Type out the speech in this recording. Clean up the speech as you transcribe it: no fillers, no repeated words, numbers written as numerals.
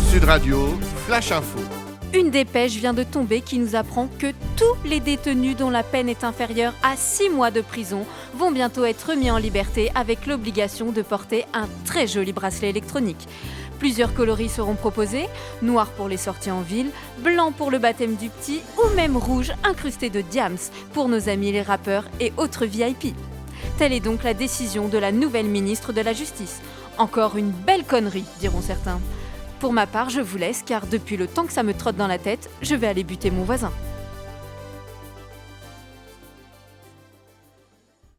Sud Radio, Flash Info. Une dépêche vient de tomber qui nous apprend que tous les détenus dont la peine est inférieure à 6 mois de prison vont bientôt être mis en liberté avec l'obligation de porter un très joli bracelet électronique. Plusieurs coloris seront proposés, noir pour les sorties en ville, blanc pour le baptême du petit ou même rouge incrusté de diams pour nos amis les rappeurs et autres VIP. Telle est donc la décision de la nouvelle ministre de la Justice. Encore une belle connerie, diront certains. Pour ma part, je vous laisse car depuis le temps que ça me trotte dans la tête, je vais aller buter mon voisin.